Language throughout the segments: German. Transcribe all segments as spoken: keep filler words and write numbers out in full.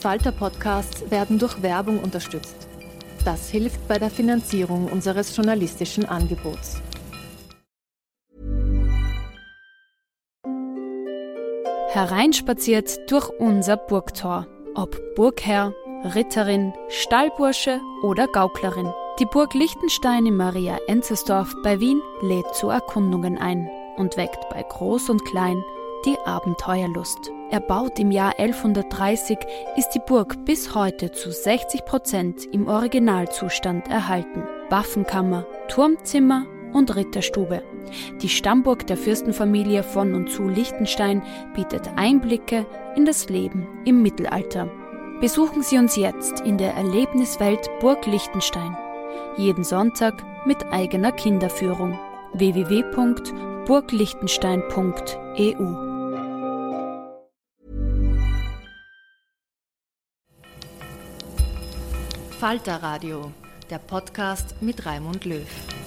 Falter-Podcasts werden durch Werbung unterstützt. Das hilft bei der Finanzierung unseres journalistischen Angebots. Hereinspaziert durch unser Burgtor. Ob Burgherr, Ritterin, Stallbursche oder Gauklerin. Die Burg Lichtenstein in Maria Enzersdorf bei Wien lädt zu Erkundungen ein und weckt bei Groß und Klein die Abenteuerlust. Erbaut im Jahr elfhundertdreißig, ist die Burg bis heute zu sechzig Prozent im Originalzustand erhalten. Waffenkammer, Turmzimmer und Ritterstube. Die Stammburg der Fürstenfamilie von und zu Lichtenstein bietet Einblicke in das Leben im Mittelalter. Besuchen Sie uns jetzt in der Erlebniswelt Burg Lichtenstein. Jeden Sonntag mit eigener Kinderführung. w w w punkt burglichtenstein punkt e u Falter Radio, der Podcast mit Raimund Löw.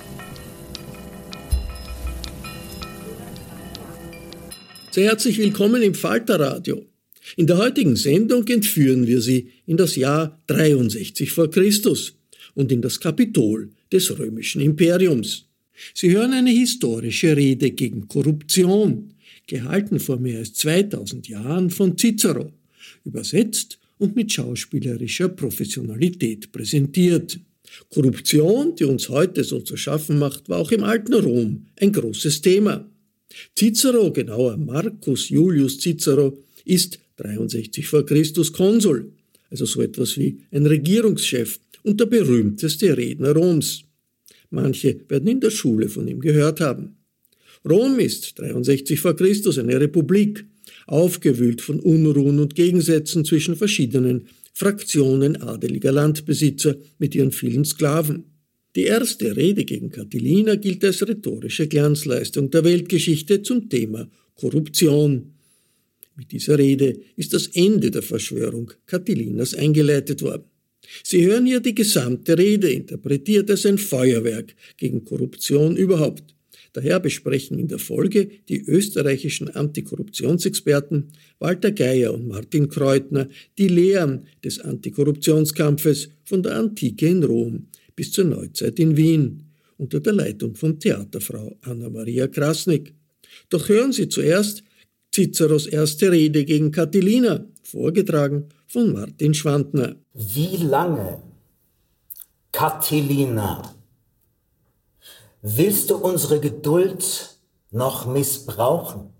Sehr herzlich willkommen im Falter Radio. In der heutigen Sendung entführen wir Sie in das Jahr dreiundsechzig vor Christus und in das Kapitol des römischen Imperiums. Sie hören eine historische Rede gegen Korruption, gehalten vor mehr als zweitausend Jahren von Cicero, übersetzt und mit schauspielerischer Professionalität präsentiert. Korruption, die uns heute so zu schaffen macht, war auch im alten Rom ein großes Thema. Cicero, genauer Marcus Julius Cicero, ist dreiundsechzig vor Christus Konsul, also so etwas wie ein Regierungschef und der berühmteste Redner Roms. Manche werden in der Schule von ihm gehört haben. Rom ist dreiundsechzig vor Christus eine Republik, aufgewühlt von Unruhen und Gegensätzen zwischen verschiedenen Fraktionen adeliger Landbesitzer mit ihren vielen Sklaven. Die erste Rede gegen Catilina gilt als rhetorische Glanzleistung der Weltgeschichte zum Thema Korruption. Mit dieser Rede ist das Ende der Verschwörung Catilinas eingeleitet worden. Sie hören hier die gesamte Rede, interpretiert als ein Feuerwerk gegen Korruption überhaupt. Daher besprechen in der Folge die österreichischen Antikorruptionsexperten Walter Geier und Martin Kreutner die Lehren des Antikorruptionskampfes von der Antike in Rom bis zur Neuzeit in Wien unter der Leitung von Theaterfrau Anna-Maria Krasnick. Doch hören Sie zuerst Ciceros erste Rede gegen Catilina, vorgetragen von Martin Schwantner. Wie lange, Catilina, willst du unsere Geduld noch missbrauchen?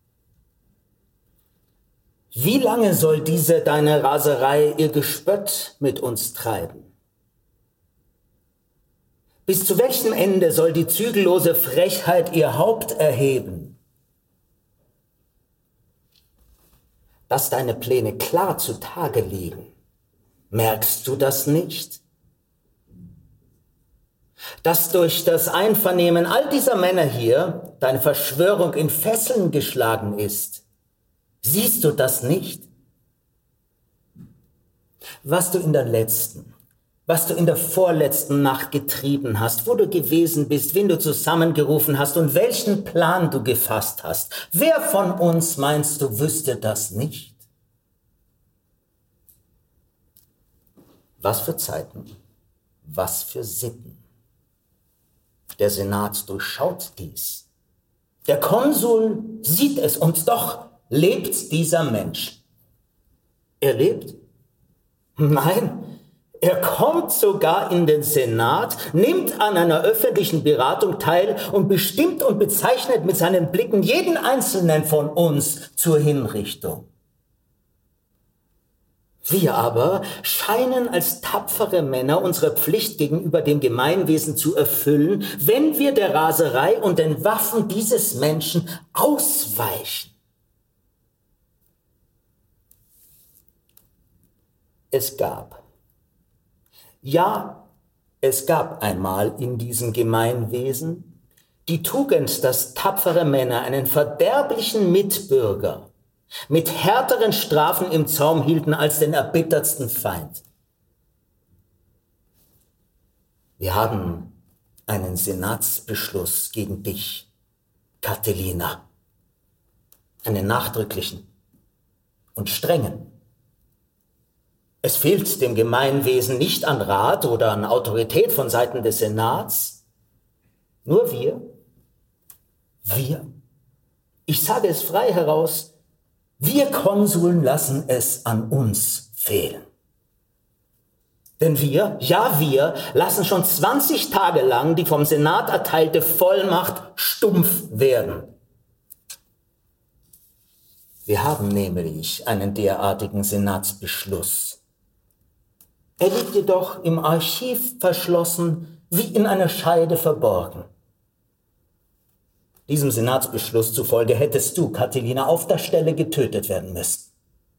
Wie lange soll diese deine Raserei ihr Gespött mit uns treiben? Bis zu welchem Ende soll die zügellose Frechheit ihr Haupt erheben? Dass deine Pläne klar zutage liegen, merkst du das nicht? Dass durch das Einvernehmen all dieser Männer hier deine Verschwörung in Fesseln geschlagen ist, siehst du das nicht? Was du in der letzten, was du in der vorletzten Nacht getrieben hast, wo du gewesen bist, wen du zusammengerufen hast und welchen Plan du gefasst hast. Wer von uns, meinst du, wüsste das nicht? Was für Zeiten, was für Sitten. Der Senat durchschaut dies. Der Konsul sieht es und doch lebt dieser Mensch. Er lebt? Nein. Er kommt sogar in den Senat, nimmt an einer öffentlichen Beratung teil und bestimmt und bezeichnet mit seinen Blicken jeden Einzelnen von uns zur Hinrichtung. Wir aber scheinen als tapfere Männer unsere Pflicht gegenüber dem Gemeinwesen zu erfüllen, wenn wir der Raserei und den Waffen dieses Menschen ausweichen. Es gab Ja, es gab einmal in diesem Gemeinwesen die Tugend, dass tapfere Männer einen verderblichen Mitbürger mit härteren Strafen im Zaum hielten als den erbittertsten Feind. Wir haben einen Senatsbeschluss gegen dich, Catilina, einen nachdrücklichen und strengen. Es fehlt dem Gemeinwesen nicht an Rat oder an Autorität von Seiten des Senats. Nur wir, wir, ich sage es frei heraus, wir Konsuln lassen es an uns fehlen. Denn wir, ja wir, lassen schon zwanzig Tage lang die vom Senat erteilte Vollmacht stumpf werden. Wir haben nämlich einen derartigen Senatsbeschluss. Er liegt jedoch im Archiv verschlossen, wie in einer Scheide verborgen. Diesem Senatsbeschluss zufolge hättest du, Catilina, auf der Stelle getötet werden müssen.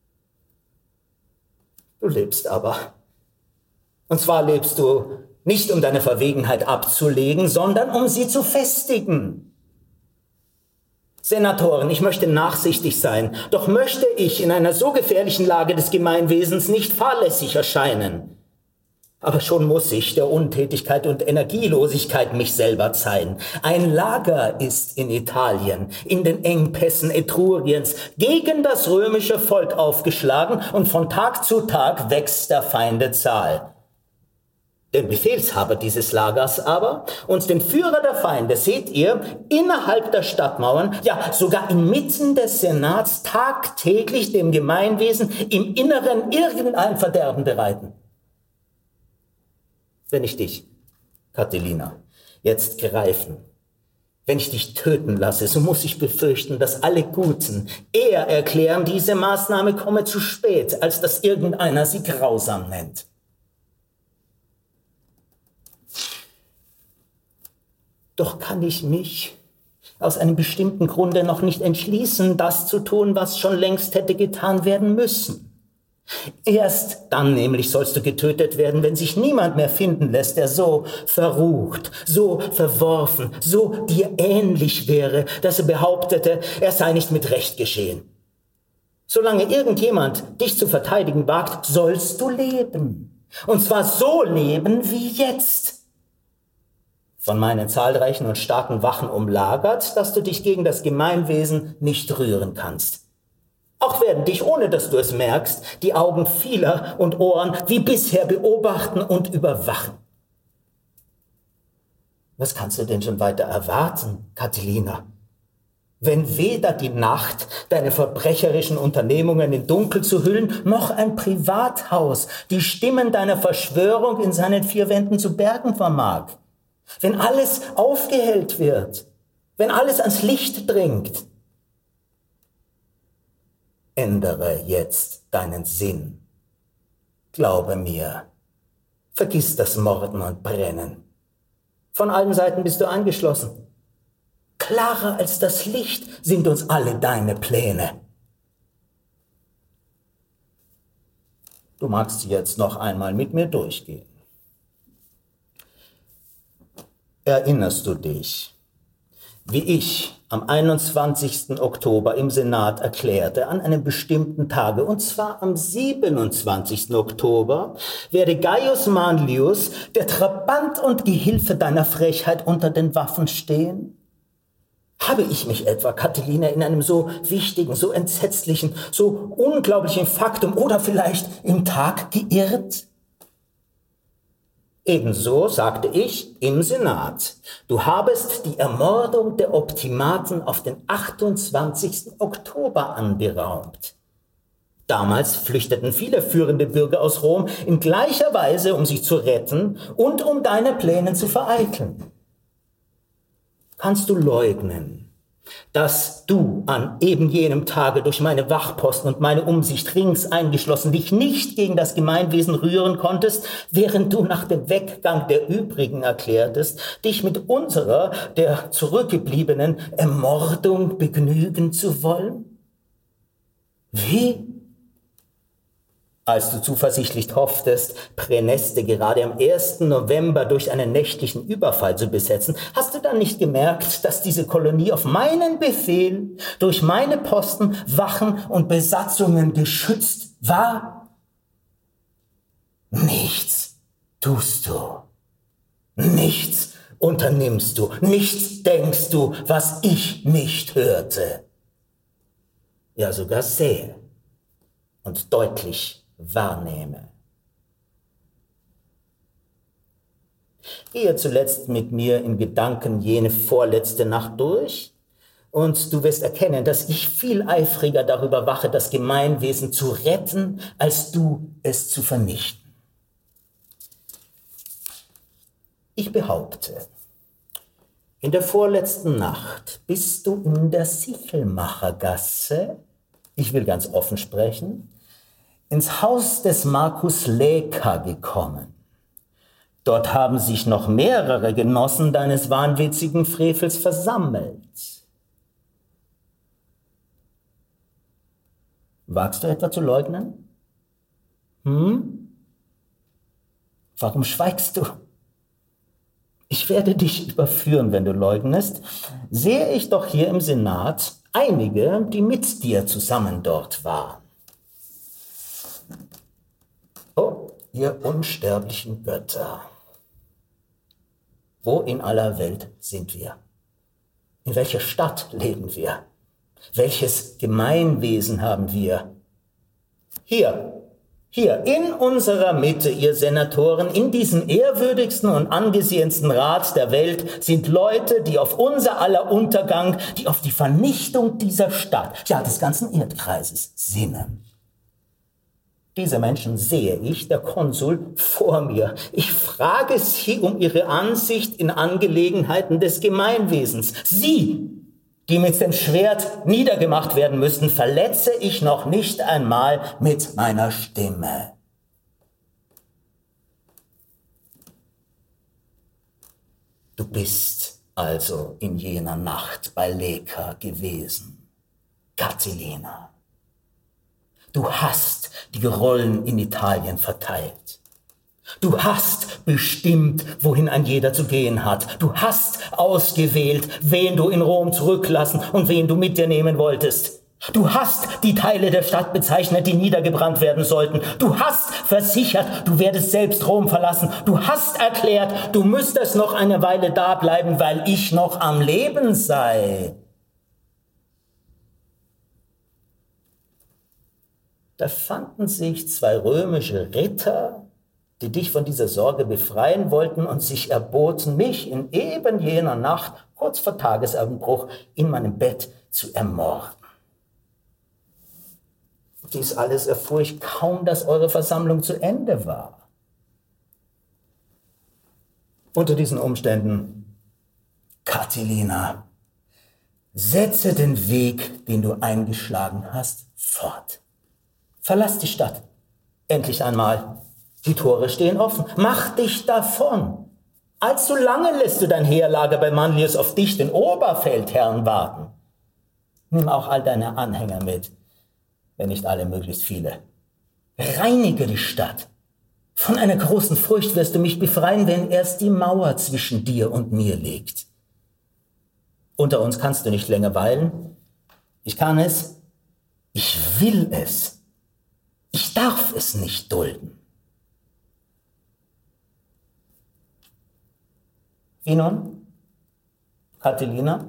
Du lebst aber. Und zwar lebst du nicht, um deine Verwegenheit abzulegen, sondern um sie zu festigen. Senatoren, ich möchte nachsichtig sein, doch möchte ich in einer so gefährlichen Lage des Gemeinwesens nicht fahrlässig erscheinen. Aber schon muss ich der Untätigkeit und Energielosigkeit mich selber zeigen. Ein Lager ist in Italien, in den Engpässen Etruriens, gegen das römische Volk aufgeschlagen und von Tag zu Tag wächst der Feinde Zahl. Den Befehlshaber dieses Lagers aber und den Führer der Feinde seht ihr innerhalb der Stadtmauern, ja sogar inmitten des Senats tagtäglich dem Gemeinwesen im Inneren irgendein Verderben bereiten. Wenn ich dich, Catilina, jetzt greifen, wenn ich dich töten lasse, so muss ich befürchten, dass alle Guten eher erklären, diese Maßnahme komme zu spät, als dass irgendeiner sie grausam nennt. Doch kann ich mich aus einem bestimmten Grunde noch nicht entschließen, das zu tun, was schon längst hätte getan werden müssen. Erst dann nämlich sollst du getötet werden, wenn sich niemand mehr finden lässt, der so verrucht, so verworfen, so dir ähnlich wäre, dass er behauptete, er sei nicht mit Recht geschehen. Solange irgendjemand dich zu verteidigen wagt, sollst du leben. Und zwar so leben wie jetzt. Von meinen zahlreichen und starken Wachen umlagert, dass du dich gegen das Gemeinwesen nicht rühren kannst. Auch werden dich, ohne dass du es merkst, die Augen vieler und Ohren wie bisher beobachten und überwachen. Was kannst du denn schon weiter erwarten, Catilina? Wenn weder die Nacht deine verbrecherischen Unternehmungen in Dunkel zu hüllen, noch ein Privathaus die Stimmen deiner Verschwörung in seinen vier Wänden zu bergen vermag. Wenn alles aufgehellt wird, wenn alles ans Licht dringt, ändere jetzt deinen Sinn. Glaube mir, vergiss das Morden und Brennen. Von allen Seiten bist du eingeschlossen. Klarer als das Licht sind uns alle deine Pläne. Du magst sie jetzt noch einmal mit mir durchgehen. Erinnerst du dich, wie ich am einundzwanzigsten Oktober im Senat erklärte, an einem bestimmten Tage, und zwar am siebenundzwanzigsten Oktober, werde Gaius Manlius, der Trabant und Gehilfe deiner Frechheit, unter den Waffen stehen? Habe ich mich etwa, Catilina, in einem so wichtigen, so entsetzlichen, so unglaublichen Faktum oder vielleicht im Tag geirrt? Ebenso sagte ich im Senat, du habest die Ermordung der Optimaten auf den achtundzwanzigsten Oktober anberaumt. Damals flüchteten viele führende Bürger aus Rom in gleicher Weise, um sich zu retten und um deine Pläne zu vereiteln. Kannst du leugnen, dass du an eben jenem Tage durch meine Wachposten und meine Umsicht rings eingeschlossen dich nicht gegen das Gemeinwesen rühren konntest, während du nach dem Weggang der übrigen erklärtest, dich mit unserer, der zurückgebliebenen, Ermordung begnügen zu wollen? Wie? Als du zuversichtlich hofftest, Praeneste gerade am ersten November durch einen nächtlichen Überfall zu besetzen, hast du dann nicht gemerkt, dass diese Kolonie auf meinen Befehl durch meine Posten, Wachen und Besatzungen geschützt war? Nichts tust du. Nichts unternimmst du. Nichts denkst du, was ich nicht hörte. Ja, sogar sehe und deutlich wahrnehme. Gehe zuletzt mit mir in Gedanken jene vorletzte Nacht durch, und du wirst erkennen, dass ich viel eifriger darüber wache, das Gemeinwesen zu retten, als du es zu vernichten. Ich behaupte, in der vorletzten Nacht bist du in der Sichelmachergasse, ich will ganz offen sprechen, ins Haus des Markus Laeker gekommen. Dort haben sich noch mehrere Genossen deines wahnwitzigen Frevels versammelt. Wagst du etwa zu leugnen? Hm? Warum schweigst du? Ich werde dich überführen, wenn du leugnest. Sehe ich doch hier im Senat einige, die mit dir zusammen dort waren. Oh, ihr unsterblichen Götter. Wo in aller Welt sind wir? In welcher Stadt leben wir? Welches Gemeinwesen haben wir? Hier. Hier, in unserer Mitte, ihr Senatoren, in diesem ehrwürdigsten und angesehensten Rat der Welt sind Leute, die auf unser aller Untergang, die auf die Vernichtung dieser Stadt, ja des ganzen Erdkreises, sinnen. Diese Menschen sehe ich, der Konsul, vor mir. Ich frage sie um ihre Ansicht in Angelegenheiten des Gemeinwesens. Sie, die mit dem Schwert niedergemacht werden müssten, verletze ich noch nicht einmal mit meiner Stimme. Du bist also in jener Nacht bei Laeker gewesen, Catilina. Du hast die Rollen in Italien verteilt. Du hast bestimmt, wohin ein jeder zu gehen hat. Du hast ausgewählt, wen du in Rom zurücklassen und wen du mit dir nehmen wolltest. Du hast die Teile der Stadt bezeichnet, die niedergebrannt werden sollten. Du hast versichert, du werdest selbst Rom verlassen. Du hast erklärt, du müsstest noch eine Weile da bleiben, weil ich noch am Leben sei. Da fanden sich zwei römische Ritter, die dich von dieser Sorge befreien wollten und sich erboten, mich in eben jener Nacht, kurz vor Tagesanbruch, in meinem Bett zu ermorden. Dies alles erfuhr ich kaum, dass eure Versammlung zu Ende war. Unter diesen Umständen, Catilina, setze den Weg, den du eingeschlagen hast, fort. Verlass die Stadt. Endlich einmal. Die Tore stehen offen. Mach dich davon. Allzu lange lässt du dein Heerlager bei Manlius auf dich, den Oberfeldherrn, warten. Nimm auch all deine Anhänger mit, wenn nicht alle, möglichst viele. Reinige die Stadt. Von einer großen Furcht wirst du mich befreien, wenn erst die Mauer zwischen dir und mir liegt. Unter uns kannst du nicht länger weilen. Ich kann es. Ich will es. Ich darf es nicht dulden. Wie nun, Catilina?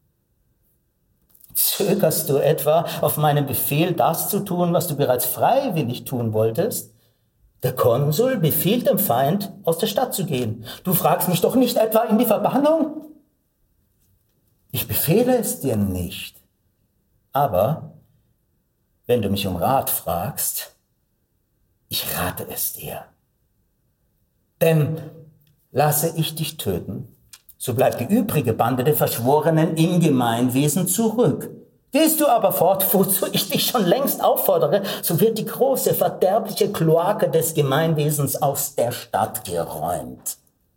Zögerst du etwa, auf meinen Befehl das zu tun, was du bereits freiwillig tun wolltest? Der Konsul befiehlt dem Feind, aus der Stadt zu gehen. Du fragst mich doch nicht etwa in die Verbannung? Ich befehle es dir nicht. Aber wenn du mich um Rat fragst, ich rate es dir. Denn lasse ich dich töten, so bleibt die übrige Bande der Verschworenen im Gemeinwesen zurück. Gehst du aber fort, wozu ich dich schon längst auffordere, so wird die große verderbliche Kloake des Gemeinwesens aus der Stadt geräumt.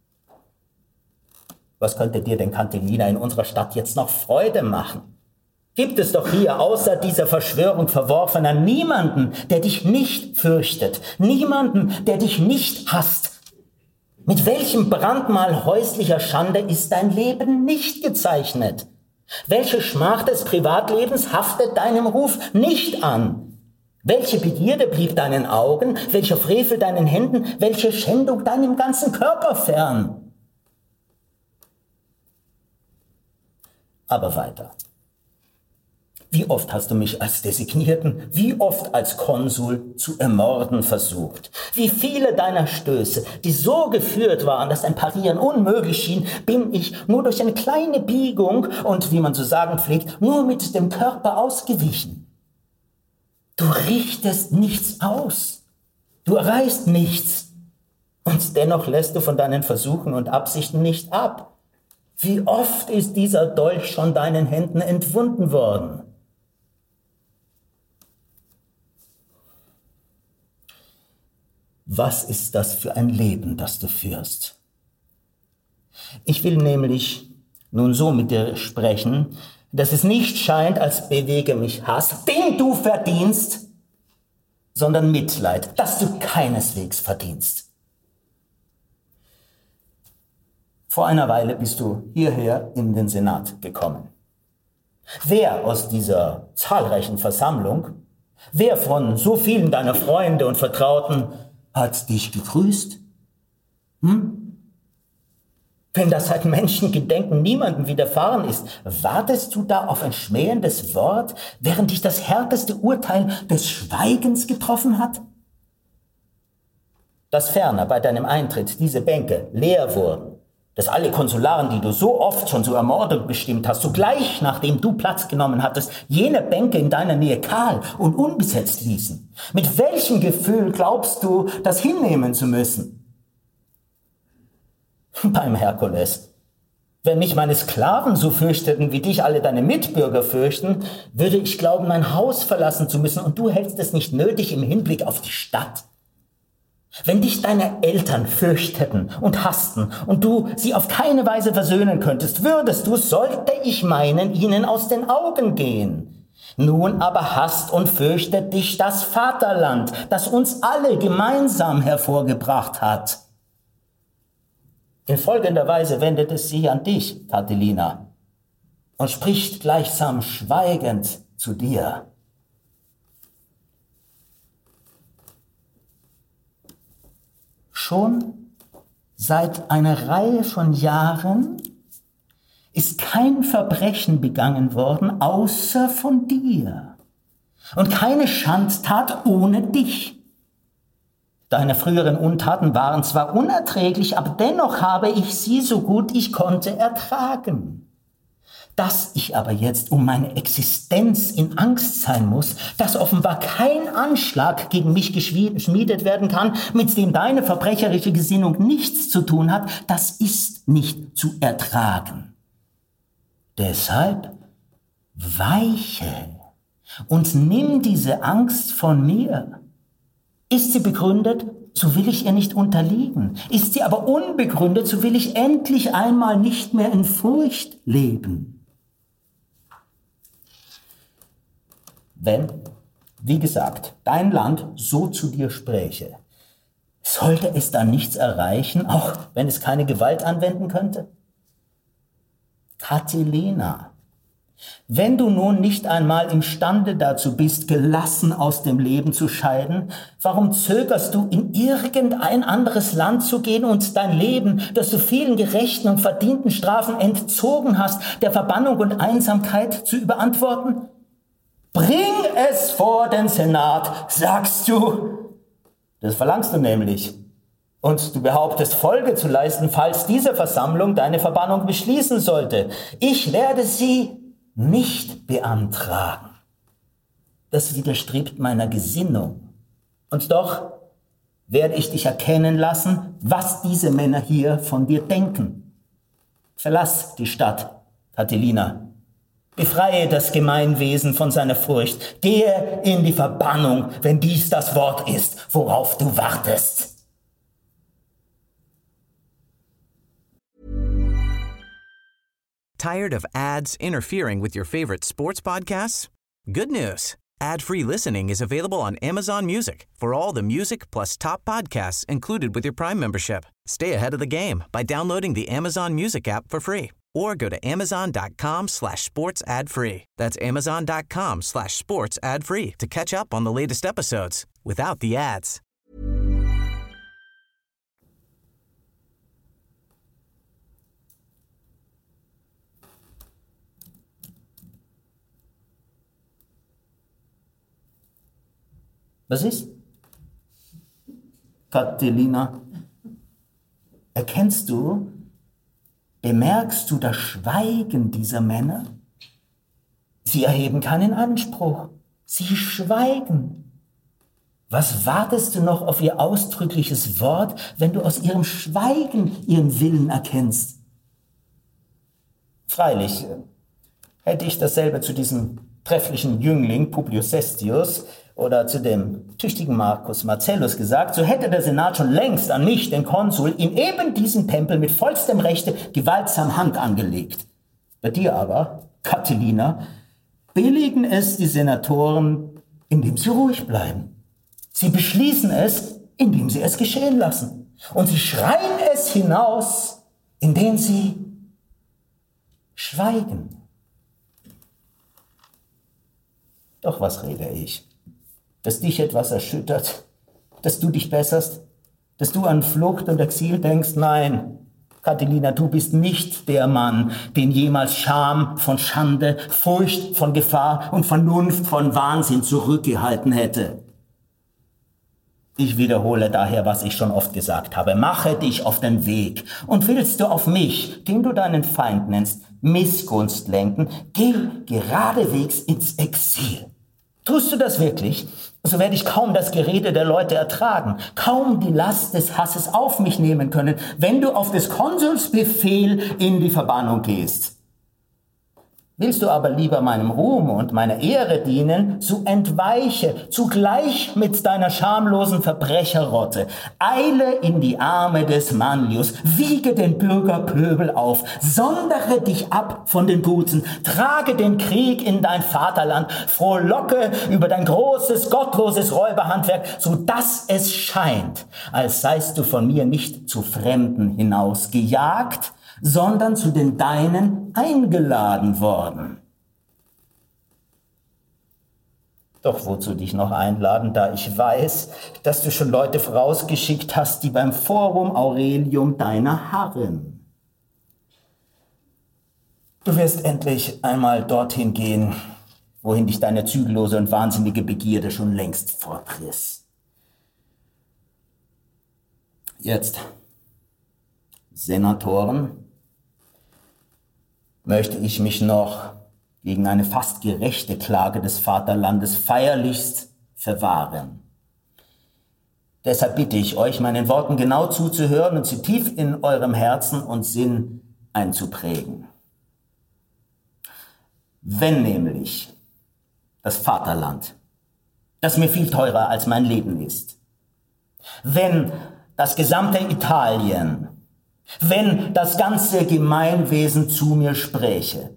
Was könnte dir denn, Catilina, in unserer Stadt jetzt noch Freude machen? Gibt es doch hier außer dieser Verschwörung Verworfener niemanden, der dich nicht fürchtet, niemanden, der dich nicht hasst? Mit welchem Brandmal häuslicher Schande ist dein Leben nicht gezeichnet? Welche Schmach des Privatlebens haftet deinem Ruf nicht an? Welche Begierde blieb deinen Augen, welcher Frevel deinen Händen, welche Schändung deinem ganzen Körper fern? Aber weiter. Wie oft hast du mich als Designierten, wie oft als Konsul zu ermorden versucht? Wie viele deiner Stöße, die so geführt waren, dass ein Parieren unmöglich schien, bin ich nur durch eine kleine Biegung und, wie man zu sagen pflegt, nur mit dem Körper ausgewichen. Du richtest nichts aus. Du erreichst nichts. Und dennoch lässt du von deinen Versuchen und Absichten nicht ab. Wie oft ist dieser Dolch schon deinen Händen entwunden worden? Was ist das für ein Leben, das du führst? Ich will nämlich nun so mit dir sprechen, dass es nicht scheint, als bewege mich Hass, den du verdienst, sondern Mitleid, das du keineswegs verdienst. Vor einer Weile bist du hierher in den Senat gekommen. Wer aus dieser zahlreichen Versammlung, wer von so vielen deiner Freunde und Vertrauten hat dich gegrüßt? Hm? Wenn das seit Menschengedenken niemandem widerfahren ist, wartest du da auf ein schmähendes Wort, während dich das härteste Urteil des Schweigens getroffen hat? Dass ferner bei deinem Eintritt diese Bänke leer wurden, dass alle Konsularen, die du so oft schon zur Ermordung bestimmt hast, sogleich nachdem du Platz genommen hattest, jene Bänke in deiner Nähe kahl und unbesetzt ließen. Mit welchem Gefühl glaubst du, das hinnehmen zu müssen? Beim Herkules. Wenn mich meine Sklaven so fürchteten, wie dich alle deine Mitbürger fürchten, würde ich glauben, mein Haus verlassen zu müssen, und du hältst es nicht nötig im Hinblick auf die Stadt. Wenn dich deine Eltern fürchteten und hassten und du sie auf keine Weise versöhnen könntest, würdest du, sollte ich meinen, ihnen aus den Augen gehen. Nun aber hasst und fürchtet dich das Vaterland, das uns alle gemeinsam hervorgebracht hat. In folgender Weise wendet es sich an dich, Catilina, und spricht gleichsam schweigend zu dir. Schon seit einer Reihe von Jahren ist kein Verbrechen begangen worden, außer von dir. Und keine Schandtat ohne dich. Deine früheren Untaten waren zwar unerträglich, aber dennoch habe ich sie so gut ich konnte ertragen. Dass ich aber jetzt um meine Existenz in Angst sein muss, dass offenbar kein Anschlag gegen mich geschmiedet werden kann, mit dem deine verbrecherische Gesinnung nichts zu tun hat, das ist nicht zu ertragen. Deshalb weiche und nimm diese Angst von mir. Ist sie begründet, so will ich ihr nicht unterliegen. Ist sie aber unbegründet, so will ich endlich einmal nicht mehr in Furcht leben. Wenn, wie gesagt, dein Land so zu dir spräche, sollte es dann nichts erreichen, auch wenn es keine Gewalt anwenden könnte? Catilina, wenn du nun nicht einmal imstande dazu bist, gelassen aus dem Leben zu scheiden, warum zögerst du, in irgendein anderes Land zu gehen und dein Leben, das du vielen gerechten und verdienten Strafen entzogen hast, der Verbannung und Einsamkeit zu überantworten? Bring es vor den Senat, sagst du. Das verlangst du nämlich. Und du behauptest, Folge zu leisten, falls diese Versammlung deine Verbannung beschließen sollte. Ich werde sie nicht beantragen. Das widerstrebt meiner Gesinnung. Und doch werde ich dich erkennen lassen, was diese Männer hier von dir denken. Verlass die Stadt, Catilina. Befreie das Gemeinwesen von seiner Furcht. Gehe in die Verbannung, wenn dies das Wort ist, worauf du wartest. Tired of ads interfering with your favorite sports podcasts? Good news. Ad-free listening is available on Amazon Music for all the music plus top podcasts included with your Prime membership. Stay ahead of the game by downloading the Amazon Music app for free or go to amazon.com slash sports ad free. That's amazon.com slash sports ad free to catch up on the latest episodes without the ads. Was ist? Catilina, erkennst du, bemerkst du das Schweigen dieser Männer? Sie erheben keinen Anspruch. Sie schweigen. Was wartest du noch auf ihr ausdrückliches Wort, wenn du aus ihrem Schweigen ihren Willen erkennst? Freilich, hätte ich dasselbe zu diesem trefflichen Jüngling Publius Sestius oder zu dem tüchtigen Marcus Marcellus gesagt, so hätte der Senat schon längst an mich, den Konsul, in eben diesem Tempel mit vollstem Rechte gewaltsam Hand angelegt. Bei dir aber, Catilina, billigen es die Senatoren, indem sie ruhig bleiben. Sie beschließen es, indem sie es geschehen lassen. Und sie schreien es hinaus, indem sie schweigen. Doch was rede ich? Dass dich etwas erschüttert, dass du dich besserst, dass du an Flucht und Exil denkst? Nein, Catilina, du bist nicht der Mann, den jemals Scham von Schande, Furcht von Gefahr und Vernunft von Wahnsinn zurückgehalten hätte. Ich wiederhole daher, was ich schon oft gesagt habe. Mache dich auf den Weg. Und willst du auf mich, den du deinen Feind nennst, Missgunst lenken, geh geradewegs ins Exil. Tust du das wirklich, so werde ich kaum das Gerede der Leute ertragen, kaum die Last des Hasses auf mich nehmen können, wenn du auf des Konsuls Befehl in die Verbannung gehst. Willst du aber lieber meinem Ruhm und meiner Ehre dienen, so entweiche zugleich mit deiner schamlosen Verbrecherrotte. Eile in die Arme des Manlius, wiege den Bürgerpöbel auf, sondere dich ab von den Guten, trage den Krieg in dein Vaterland, frohlocke über dein großes, gottloses Räuberhandwerk, so dass es scheint, als seist du von mir nicht zu Fremden hinausgejagt, sondern zu den Deinen eingeladen worden. Doch wozu dich noch einladen, da ich weiß, dass du schon Leute vorausgeschickt hast, die beim Forum Aurelium deiner harren. Du wirst endlich einmal dorthin gehen, wohin dich deine zügellose und wahnsinnige Begierde schon längst fortriss. Jetzt, Senatoren, möchte ich mich noch gegen eine fast gerechte Klage des Vaterlandes feierlichst verwahren. Deshalb bitte ich euch, meinen Worten genau zuzuhören und sie tief in eurem Herzen und Sinn einzuprägen. Wenn nämlich das Vaterland, das mir viel teurer als mein Leben ist, wenn das gesamte Italien, wenn das ganze Gemeinwesen zu mir spräche.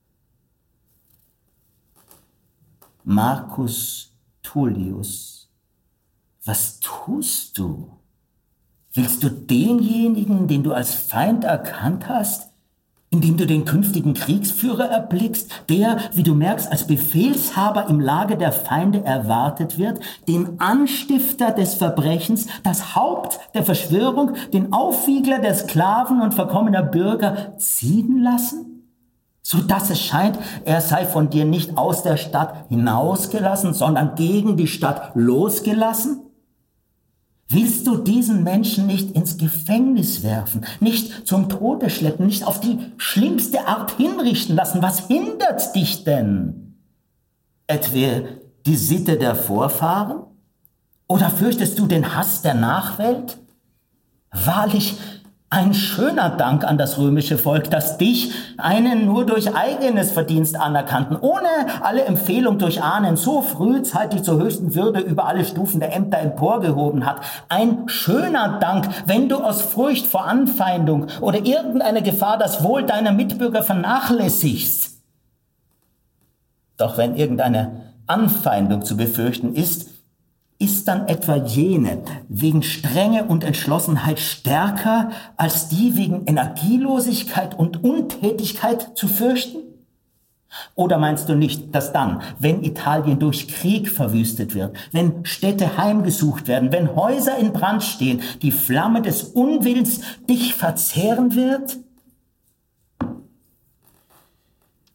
Marcus Tullius, was tust du? Willst du denjenigen, den du als Feind erkannt hast, indem du den künftigen Kriegsführer erblickst, der, wie du merkst, als Befehlshaber im Lager der Feinde erwartet wird, den Anstifter des Verbrechens, das Haupt der Verschwörung, den Aufwiegler der Sklaven und verkommener Bürger ziehen lassen? So dass es scheint, er sei von dir nicht aus der Stadt hinausgelassen, sondern gegen die Stadt losgelassen? Willst du diesen Menschen nicht ins Gefängnis werfen, nicht zum Tode schleppen, nicht auf die schlimmste Art hinrichten lassen? Was hindert dich denn? Etwa die Sitte der Vorfahren? Oder fürchtest du den Hass der Nachwelt? Wahrlich, ein schöner Dank an das römische Volk, das dich, einen nur durch eigenes Verdienst anerkannten, ohne alle Empfehlung durch Ahnen, so frühzeitig zur höchsten Würde über alle Stufen der Ämter emporgehoben hat. Ein schöner Dank, wenn du aus Furcht vor Anfeindung oder irgendeiner Gefahr das Wohl deiner Mitbürger vernachlässigst. Doch wenn irgendeine Anfeindung zu befürchten ist, ist dann etwa jene wegen Strenge und Entschlossenheit stärker als die wegen Energielosigkeit und Untätigkeit zu fürchten? Oder meinst du nicht, dass dann, wenn Italien durch Krieg verwüstet wird, wenn Städte heimgesucht werden, wenn Häuser in Brand stehen, die Flamme des Unwillens dich verzehren wird?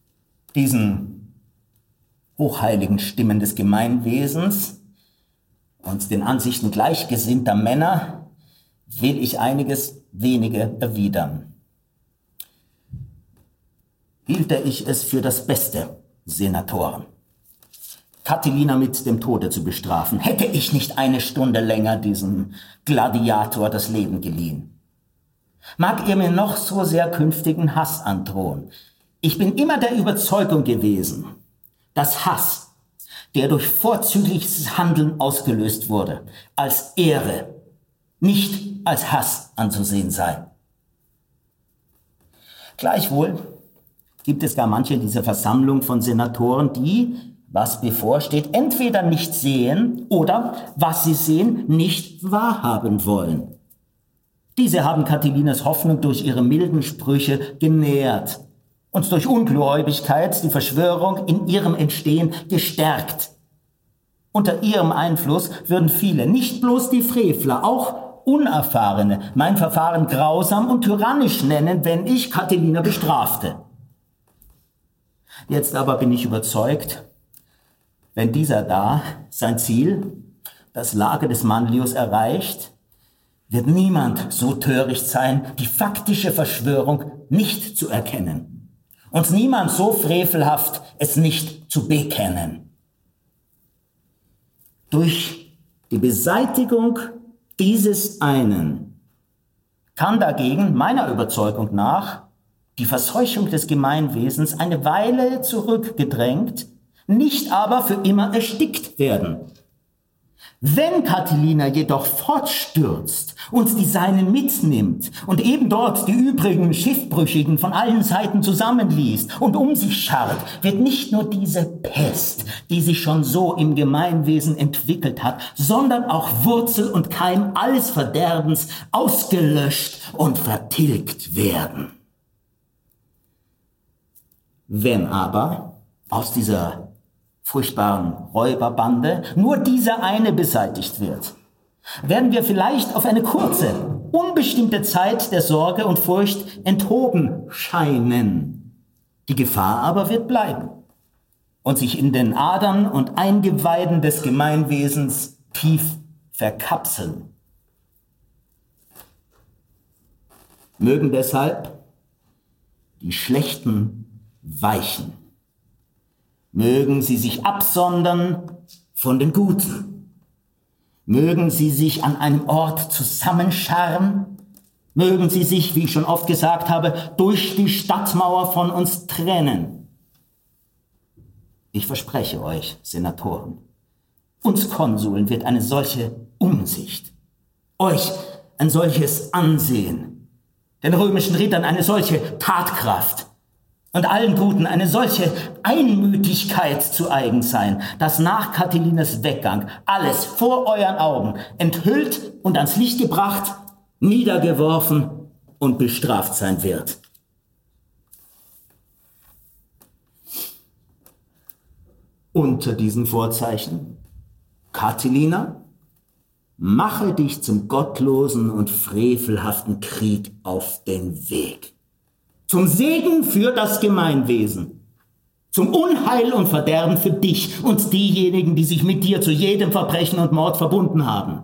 Diesen hochheiligen Stimmen des Gemeinwesens und den Ansichten gleichgesinnter Männer will ich einiges wenige erwidern. Hielte ich es für das Beste, Senatoren, Catilina mit dem Tode zu bestrafen, hätte ich nicht eine Stunde länger diesem Gladiator das Leben geliehen. Mag ihr mir noch so sehr künftigen Hass androhen, ich bin immer der Überzeugung gewesen, dass Hass, der durch vorzügliches Handeln ausgelöst wurde, als Ehre, nicht als Hass anzusehen sei. Gleichwohl gibt es gar manche in dieser Versammlung von Senatoren, die, was bevorsteht, entweder nicht sehen oder, was sie sehen, nicht wahrhaben wollen. Diese haben Catilinas Hoffnung durch ihre milden Sprüche genährt und durch Ungläubigkeit die Verschwörung in ihrem Entstehen gestärkt. Unter ihrem Einfluss würden viele, nicht bloß die Frevler, auch Unerfahrene, mein Verfahren grausam und tyrannisch nennen, wenn ich Catilina bestrafte. Jetzt aber bin ich überzeugt, wenn dieser da sein Ziel, das Lager des Manlius, erreicht, wird niemand so töricht sein, die faktische Verschwörung nicht zu erkennen. Und niemand so frevelhaft, es nicht zu bekennen. Durch die Beseitigung dieses einen kann dagegen, meiner Überzeugung nach, die Verseuchung des Gemeinwesens eine Weile zurückgedrängt, nicht aber für immer erstickt werden. Wenn Catilina jedoch fortstürzt und die Seinen mitnimmt und eben dort die übrigen Schiffbrüchigen von allen Seiten zusammenliest und um sich scharrt, wird nicht nur diese Pest, die sich schon so im Gemeinwesen entwickelt hat, sondern auch Wurzel und Keim alles Verderbens ausgelöscht und vertilgt werden. Wenn aber aus dieser furchtbaren Räuberbande nur dieser eine beseitigt wird, werden wir vielleicht auf eine kurze, unbestimmte Zeit der Sorge und Furcht enthoben scheinen. Die Gefahr aber wird bleiben und sich in den Adern und Eingeweiden des Gemeinwesens tief verkapseln. Mögen deshalb die Schlechten weichen. Mögen sie sich absondern von den Guten. Mögen sie sich an einem Ort zusammenscharren. Mögen sie sich, wie ich schon oft gesagt habe, durch die Stadtmauer von uns trennen. Ich verspreche euch, Senatoren, uns Konsuln wird eine solche Umsicht, euch ein solches Ansehen, den römischen Rittern eine solche Tatkraft und allen Guten eine solche Einmütigkeit zu eigen sein, dass nach Catilinas Weggang alles vor euren Augen enthüllt und ans Licht gebracht, niedergeworfen und bestraft sein wird. Unter diesen Vorzeichen, Catilina, mache dich zum gottlosen und frevelhaften Krieg auf den Weg. Zum Segen für das Gemeinwesen, zum Unheil und Verderben für dich und diejenigen, die sich mit dir zu jedem Verbrechen und Mord verbunden haben.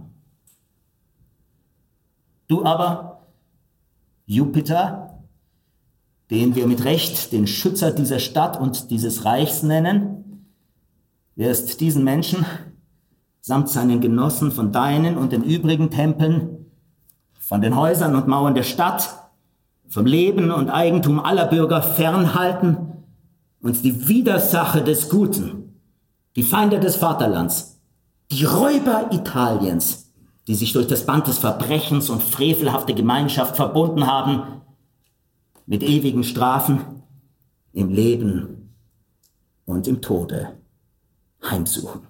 Du aber, Jupiter, den wir mit Recht den Schützer dieser Stadt und dieses Reichs nennen, wirst diesen Menschen samt seinen Genossen von deinen und den übrigen Tempeln, von den Häusern und Mauern der Stadt, vom Leben und Eigentum aller Bürger fernhalten und die Widersacher des Guten, die Feinde des Vaterlands, die Räuber Italiens, die sich durch das Band des Verbrechens und frevelhafte Gemeinschaft verbunden haben, mit ewigen Strafen im Leben und im Tode heimsuchen.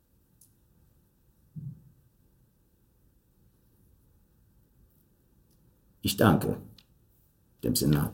Ich danke dem Senat.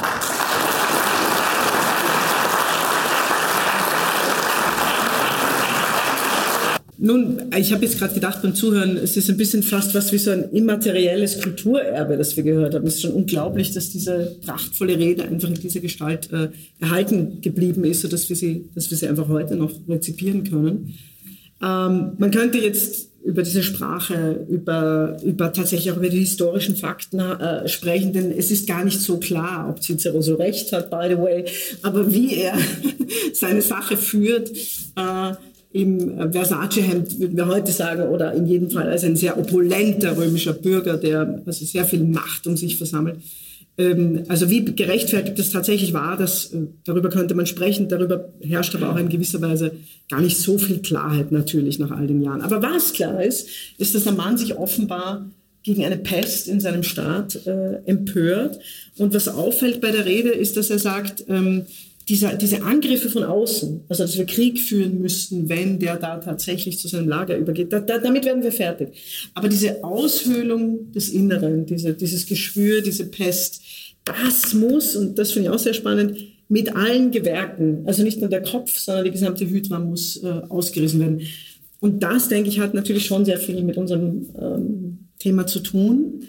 Nun, ich habe jetzt gerade gedacht beim Zuhören, es ist ein bisschen fast was wie so ein immaterielles Kulturerbe, das wir gehört haben. Es ist schon unglaublich, dass diese prachtvolle Rede einfach in dieser Gestalt äh, erhalten geblieben ist, sodass wir sie, dass wir sie einfach heute noch rezipieren können. Ähm, man könnte jetzt über diese Sprache, über, über tatsächlich auch über die historischen Fakten äh, sprechen, denn es ist gar nicht so klar, ob Cicero so recht hat, by the way, aber wie er seine Sache führt, äh, im Versace-Hemd, würden wir heute sagen, oder in jedem Fall als ein sehr opulenter römischer Bürger, der also sehr viel Macht um sich versammelt. Ähm, also wie gerechtfertigt das tatsächlich war, das, darüber könnte man sprechen, darüber herrscht aber auch in gewisser Weise gar nicht so viel Klarheit natürlich nach all den Jahren. Aber was klar ist, ist, dass der Mann sich offenbar gegen eine Pest in seinem Staat äh, empört. Und was auffällt bei der Rede ist, dass er sagt, ähm, Diese, diese Angriffe von außen, also dass wir Krieg führen müssten, wenn der da tatsächlich zu seinem Lager übergeht, da, da, damit werden wir fertig. Aber diese Aushöhlung des Inneren, diese, dieses Geschwür, diese Pest, das muss, und das finde ich auch sehr spannend, mit allen Gewerken, also nicht nur der Kopf, sondern die gesamte Hydra muss äh, ausgerissen werden. Und das, denke ich, hat natürlich schon sehr viel mit unserem ähm, Thema zu tun.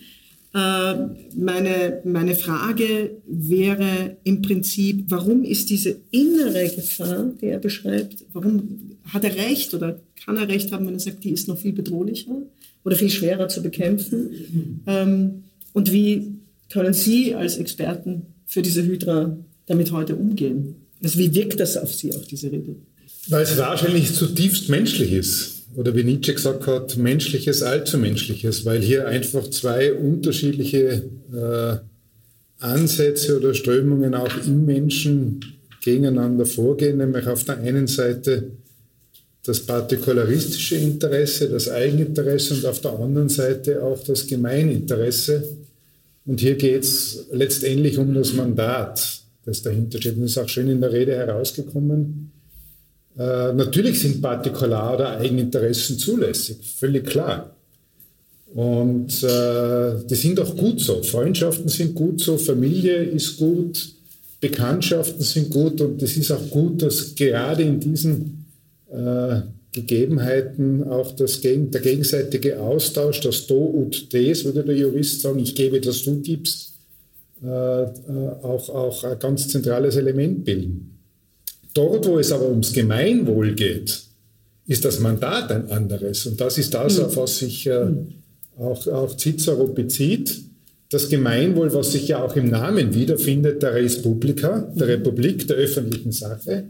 Meine, meine Frage wäre im Prinzip, warum ist diese innere Gefahr, die er beschreibt, warum hat er recht oder kann er recht haben, wenn er sagt, die ist noch viel bedrohlicher oder viel schwerer zu bekämpfen? Und wie können Sie als Experten für diese Hydra damit heute umgehen? Also wie wirkt das auf Sie, auf diese Rede? Weil es wahrscheinlich zutiefst menschlich ist. Oder wie Nietzsche gesagt hat, Menschliches, Allzumenschliches, weil hier einfach zwei unterschiedliche äh, Ansätze oder Strömungen auch im Menschen gegeneinander vorgehen, nämlich auf der einen Seite das partikularistische Interesse, das Eigeninteresse und auf der anderen Seite auch das Gemeininteresse. Und hier geht es letztendlich um das Mandat, das dahinter steht. Und das ist auch schön in der Rede herausgekommen. Äh, natürlich sind Partikular- oder Eigeninteressen zulässig, völlig klar. Und äh, die sind auch gut so. Freundschaften sind gut so, Familie ist gut, Bekanntschaften sind gut und es ist auch gut, dass gerade in diesen äh, Gegebenheiten auch das, der gegenseitige Austausch, das Do und Des, würde der Jurist sagen, ich gebe, dass du gibst, äh, äh, auch, auch ein ganz zentrales Element bilden. Dort, wo es aber ums Gemeinwohl geht, ist das Mandat ein anderes. Und das ist das, auf was sich äh, auch, auch Cicero bezieht. Das Gemeinwohl, was sich ja auch im Namen wiederfindet, der Res Publica, der Republik, der öffentlichen Sache.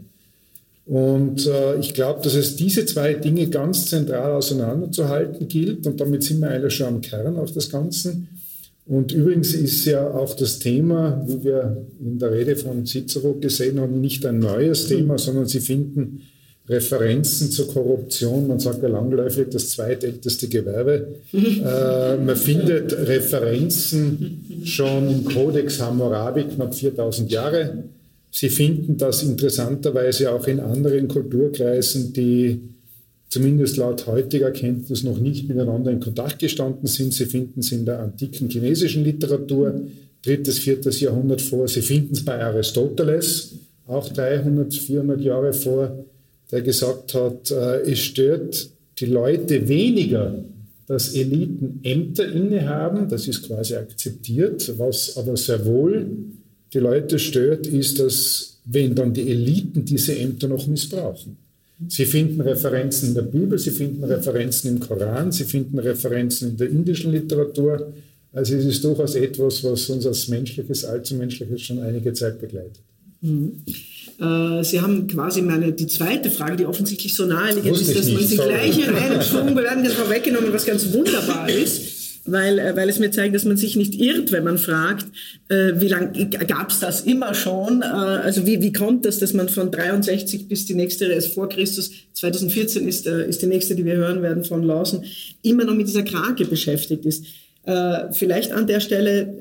Und äh, ich glaube, dass es diese zwei Dinge ganz zentral auseinanderzuhalten gilt. Und damit sind wir eigentlich schon am Kern auch des Ganzen. Und übrigens ist ja auch das Thema, wie wir in der Rede von Cicero gesehen haben, nicht ein neues Thema, sondern Sie finden Referenzen zur Korruption. Man sagt ja langläufig das zweitälteste Gewerbe. äh, man findet Referenzen schon im Codex Hammurabi, knapp viertausend Jahre. Sie finden das interessanterweise auch in anderen Kulturkreisen, die zumindest laut heutiger Kenntnis noch nicht miteinander in Kontakt gestanden sind. Sie finden es in der antiken chinesischen Literatur, drittes, viertes Jahrhundert vor. Sie finden es bei Aristoteles, auch dreihundert, vierhundert Jahre vor, der gesagt hat, äh, es stört die Leute weniger, dass Eliten Ämter innehaben, das ist quasi akzeptiert, was aber sehr wohl die Leute stört, ist, dass wenn dann die Eliten diese Ämter noch missbrauchen. Sie finden Referenzen in der Bibel, Sie finden Referenzen im Koran, Sie finden Referenzen in der indischen Literatur. Also es ist durchaus etwas, was uns als Menschliches, Allzumenschliches schon einige Zeit begleitet. Mhm. Äh, Sie haben quasi meine, die zweite Frage, die offensichtlich so naheliegend ist, dass man sie gleich in einem Schwung bewerten kann, vorweggenommen, was ganz wunderbar ist. Weil, weil es mir zeigt, dass man sich nicht irrt, wenn man fragt, äh, wie lange gab es das immer schon? Äh, also wie, wie kommt das, dass man von dreiundsechzig bis die nächste ist vor Christus, zweitausendvierzehn ist, äh, ist die nächste, die wir hören werden von Lawson, immer noch mit dieser Krake beschäftigt ist? Äh, vielleicht an der Stelle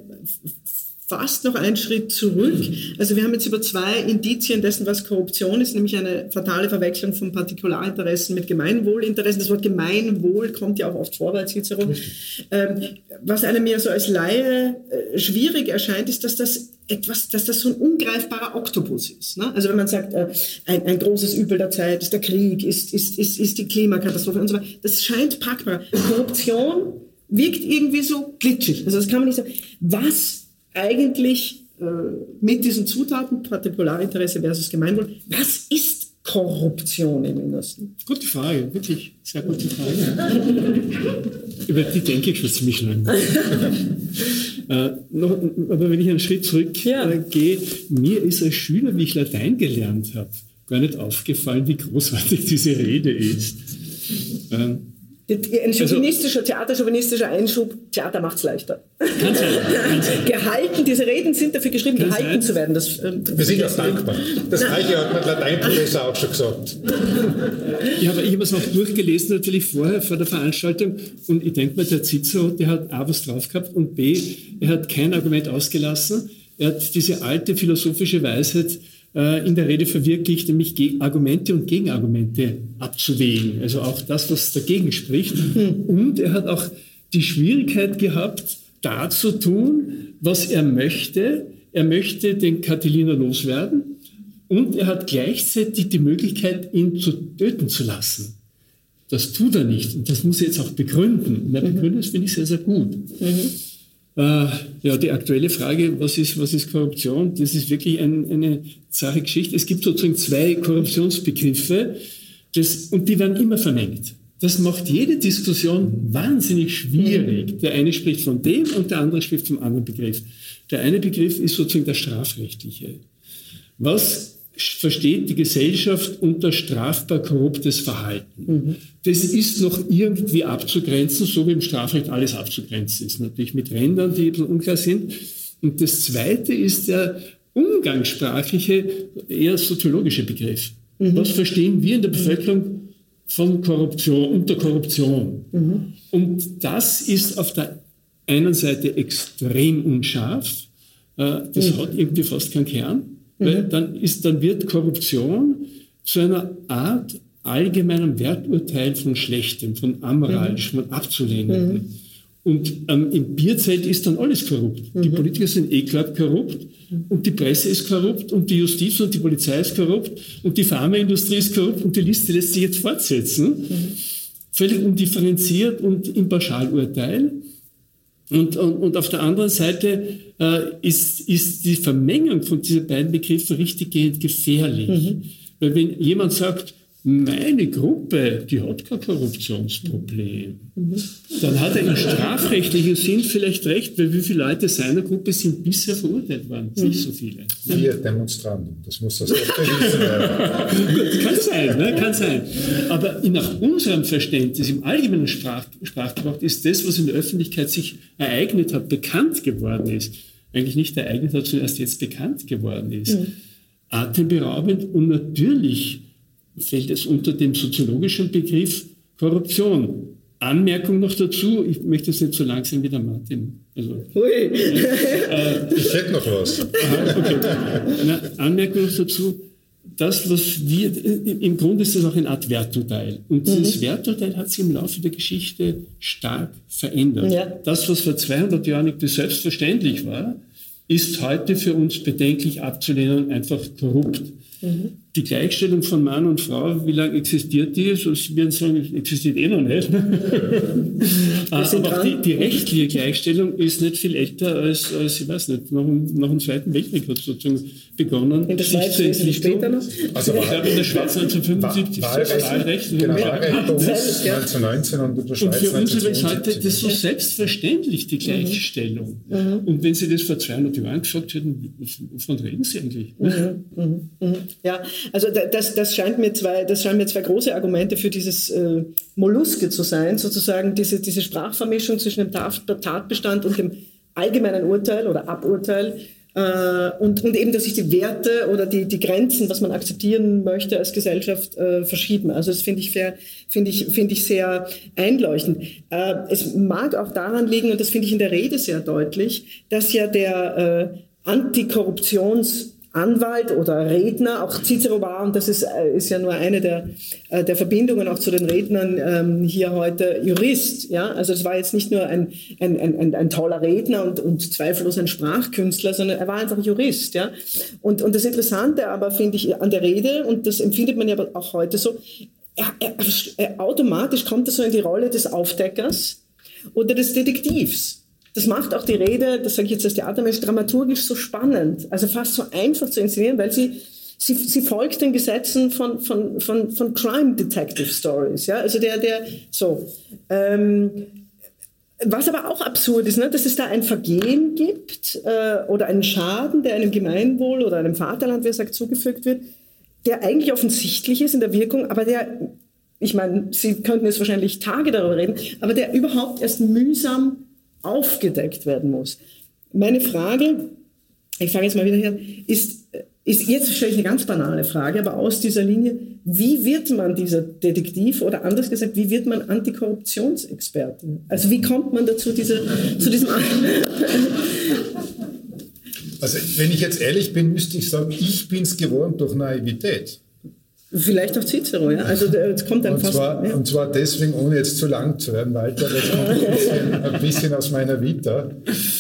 fast noch einen Schritt zurück. Also wir haben jetzt über zwei Indizien dessen, was Korruption ist, nämlich eine fatale Verwechslung von Partikularinteressen mit Gemeinwohlinteressen. Das Wort Gemeinwohl kommt ja auch oft vor bei Cicero. Ähm, was einem mir so als Laie äh, schwierig erscheint, ist, dass das etwas, dass das so ein ungreifbarer Oktopus ist. Ne? Also wenn man sagt, äh, ein, ein großes Übel der Zeit ist der Krieg, ist, ist, ist, ist die Klimakatastrophe und so weiter. Das scheint packbar. Korruption wirkt irgendwie so glitschig. Also das kann man nicht sagen. Was eigentlich äh, mit diesen Zutaten, Partikularinteresse versus Gemeinwohl, was ist Korruption im Innersten? Gute Frage, wirklich sehr gute Frage. Über die denke ich schon ziemlich lange. äh, noch, aber wenn ich einen Schritt zurück ja. äh, gehe, mir ist als Schüler, wie ich Latein gelernt habe, gar nicht aufgefallen, wie großartig diese Rede ist. Ähm, Ein chauvinistischer, also, theaterchauvinistischer Einschub, Theater macht's leichter. Kann sein, kann sein. Gehalten, diese Reden sind dafür geschrieben, kann gehalten sein. zu werden. Das, ähm, Wir sind auch dankbar. Das Gleiche hat mein Lateinprofessor auch schon gesagt. Ja, aber ich habe es auch durchgelesen, natürlich vorher, vor der Veranstaltung, und ich denke mir, der Cicero, der hat A, was drauf gehabt, und B, er hat kein Argument ausgelassen. Er hat diese alte philosophische Weisheit in der Rede verwirklicht, nämlich Argumente und Gegenargumente abzuwägen. Also auch das, was dagegen spricht. Mhm. Und er hat auch die Schwierigkeit gehabt, da zu tun, was er möchte. Er möchte den Catilina loswerden und er hat gleichzeitig die Möglichkeit, ihn zu töten zu lassen. Das tut er nicht und das muss er jetzt auch begründen. Und er begründet das, finde ich, sehr, sehr gut. Mhm. Ja, die aktuelle Frage, was ist, was ist Korruption? Das ist wirklich ein, eine zahre Geschichte. Es gibt sozusagen zwei Korruptionsbegriffe das, und die werden immer vermengt. Das macht jede Diskussion wahnsinnig schwierig. Der eine spricht von dem und der andere spricht vom anderen Begriff. Der eine Begriff ist sozusagen der strafrechtliche. Was versteht die Gesellschaft unter strafbar korruptes Verhalten? Mhm. Das ist noch irgendwie abzugrenzen, so wie im Strafrecht alles abzugrenzen ist. Natürlich mit Rändern, die etwas unklar sind. Und das Zweite ist der umgangssprachliche, eher soziologische Begriff. Mhm. Was verstehen wir in der Bevölkerung von Korruption, unter Korruption? Mhm. Und das ist auf der einen Seite extrem unscharf. Das mhm. hat irgendwie fast keinen Kern. Weil dann, ist, dann wird Korruption zu einer Art allgemeinem Werturteil von Schlechtem, von Amoralisch, von Abzulehnendem. Mhm. Und ähm, im Bierzelt ist dann alles korrupt. Mhm. Die Politiker sind eh klar korrupt und die Presse ist korrupt und die Justiz und die Polizei ist korrupt und die Pharmaindustrie ist korrupt und die Liste lässt sich jetzt fortsetzen. Mhm. Völlig undifferenziert und im Pauschalurteil. Und, und, und auf der anderen Seite äh, ist, ist die Vermengung von diesen beiden Begriffen richtiggehend gefährlich. Mhm. Weil wenn jemand sagt, meine Gruppe, die hat kein Korruptionsproblem, mhm. dann hat er im strafrechtlichen Sinn vielleicht recht, weil wie viele Leute seiner Gruppe sind bisher verurteilt worden? Mhm. Nicht so viele. Vier Demonstranten, das muss das bewiesen werden. Gut, kann sein, ne? kann sein. Aber nach unserem Verständnis, im allgemeinen Sprach, Sprachgebrauch, ist das, was in der Öffentlichkeit sich ereignet hat, bekannt geworden ist. Eigentlich nicht ereignet hat, sondern erst jetzt bekannt geworden ist. Mhm. Atemberaubend und natürlich fällt es unter dem soziologischen Begriff Korruption. Anmerkung noch dazu, ich möchte es nicht so lang sein wie der Martin. Also, Ui. Äh, ich hätte noch was. Aha, okay. Eine Anmerkung noch dazu, das, was wir, im Grunde ist das auch eine Art Werturteil. Und dieses mhm. Werturteil hat sich im Laufe der Geschichte stark verändert. Ja. Das, was vor zweihundert Jahren nicht selbstverständlich war, ist heute für uns bedenklich abzulehnen und einfach korrupt. Mhm. Die Gleichstellung von Mann und Frau, wie lange existiert die? So, Sie werden sagen, existiert eh noch nicht. Aber die, die rechtliche Gleichstellung ist nicht viel älter als, als ich weiß nicht, nach dem, nach dem Zweiten Weltkrieg hat es sozusagen begonnen. In der Schweiz ist es später noch? Also ich glaube, in der Schweiz neunzehnhundertfünfundsiebzig das Wahlrecht. Genau, neunzehnhundertneunzehn und in der Schweiz Und für uns ist heute das so selbstverständlich, die Gleichstellung. Mhm. Und wenn Sie das vor zweihundert Jahren gesagt hätten, wovon reden Sie eigentlich? Mhm. Mhm. Mhm. Ja, also das, das, scheint mir zwei, das scheinen mir zwei große Argumente für dieses äh, Molluske zu sein, sozusagen diese, diese Sprachvermischung zwischen dem Tat, Tatbestand und dem allgemeinen Urteil oder Aburteil äh, und, und eben, dass sich die Werte oder die, die Grenzen, was man akzeptieren möchte als Gesellschaft, äh, verschieben. Also das finde ich, finde ich, finde ich sehr einleuchtend. Äh, es mag auch daran liegen, und das finde ich in der Rede sehr deutlich, dass ja der äh, Antikorruptions- Anwalt oder Redner, auch Cicero war, und das ist, ist ja nur eine der, der Verbindungen auch zu den Rednern ähm, hier heute, Jurist. Ja? Also es war jetzt nicht nur ein, ein, ein, ein toller Redner und, und zweifellos ein Sprachkünstler, sondern er war einfach Jurist. Ja? Und, und das Interessante aber finde ich an der Rede, und das empfindet man ja auch heute so, er, er, er, automatisch kommt er so in die Rolle des Aufdeckers oder des Detektivs. Das macht auch die Rede, das sage ich jetzt als Theatermensch, dramaturgisch so spannend, also fast so einfach zu inszenieren, weil sie sie, sie folgt den Gesetzen von, von, von, von Crime Detective Stories. Ja? Also der, der, so. Ähm, was aber auch absurd ist, ne, dass es da ein Vergehen gibt äh, oder einen Schaden, der einem Gemeinwohl oder einem Vaterland, wie er sagt, zugefügt wird, der eigentlich offensichtlich ist in der Wirkung, aber der, ich meine, Sie könnten jetzt wahrscheinlich Tage darüber reden, aber der überhaupt erst mühsam aufgedeckt werden muss. Meine Frage, ich fange jetzt mal wieder her, ist, ist jetzt stelle ich eine ganz banale Frage, aber aus dieser Linie, wie wird man dieser Detektiv oder anders gesagt, wie wird man Antikorruptionsexperte? Also wie kommt man dazu, diese, zu diesem... Also wenn ich jetzt ehrlich bin, müsste ich sagen, ich bin es geworden durch Naivität. Vielleicht auch Cicero, ja. Also es kommt dann und fast. Zwar, ja. Und zwar deswegen, ohne jetzt zu lang zu werden, Walter, das kommt ein bisschen, ein bisschen aus meiner Vita.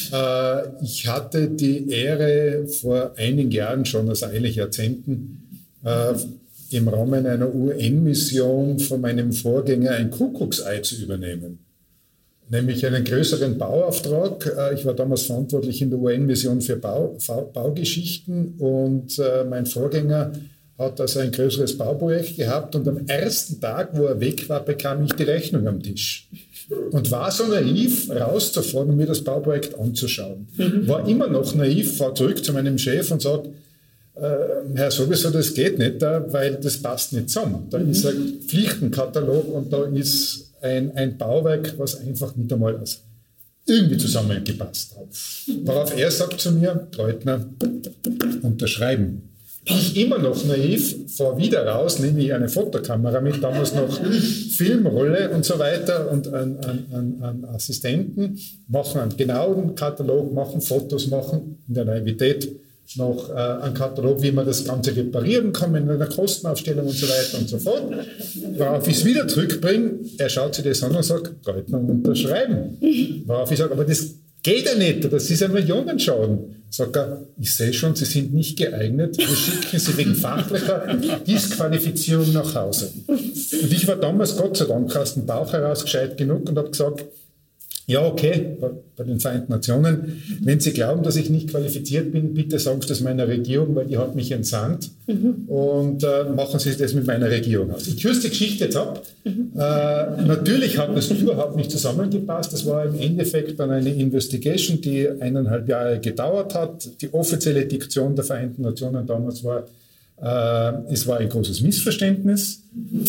Äh, ich hatte die Ehre vor einigen Jahren schon, also eigentlich Jahrzehnten, äh, im Rahmen einer U N-Mission von meinem Vorgänger ein Kuckucksei zu übernehmen. Nämlich einen größeren Bauauftrag. Ich war damals verantwortlich in der U N-Mission für Bau, Baugeschichten und äh, mein Vorgänger hat also ein größeres Bauprojekt gehabt und am ersten Tag, wo er weg war, bekam ich die Rechnung am Tisch und war so naiv, rauszufahren und mir das Bauprojekt anzuschauen. Mhm. War immer noch naiv, fahr zurück zu meinem Chef und sagt, äh, Herr sowieso, das geht nicht, weil das passt nicht zusammen. Da mhm. ist ein Pflichtenkatalog und da ist ein, ein Bauwerk, was einfach nicht einmal als irgendwie zusammengepasst hat. Worauf er sagt zu mir, Leutner, unterschreiben. Ich immer noch naiv, fahre wieder raus, nehme ich eine Fotokamera mit, damals noch Filmrolle und so weiter und einen, einen, einen Assistenten, machen einen genauen Katalog, machen Fotos, machen in der Naivität noch äh, einen Katalog, wie man das Ganze reparieren kann, in einer Kostenaufstellung und so weiter und so fort. Worauf ich es wieder zurückbringe, er schaut sich das an und sagt, Leutner, unterschreiben. Worauf ich sage, aber das geht ja nicht, das ist ein Millionenschaden. Sagt er, ich sehe schon, Sie sind nicht geeignet, wir schicken Sie wegen fachlicher Disqualifizierung nach Hause. Und ich war damals, Gott sei Dank, aus dem Bauch heraus gescheit genug und habe gesagt, ja, okay, bei, bei den Vereinten Nationen, wenn Sie glauben, dass ich nicht qualifiziert bin, bitte sagen Sie das meiner Regierung, weil die hat mich entsandt mhm. und äh, machen Sie das mit meiner Regierung aus. Ich kürze die Geschichte jetzt ab. Mhm. Äh, natürlich hat das überhaupt nicht zusammengepasst. Das war im Endeffekt dann eine Investigation, die eineinhalb Jahre gedauert hat. Die offizielle Diktion der Vereinten Nationen damals war, äh, es war ein großes Missverständnis.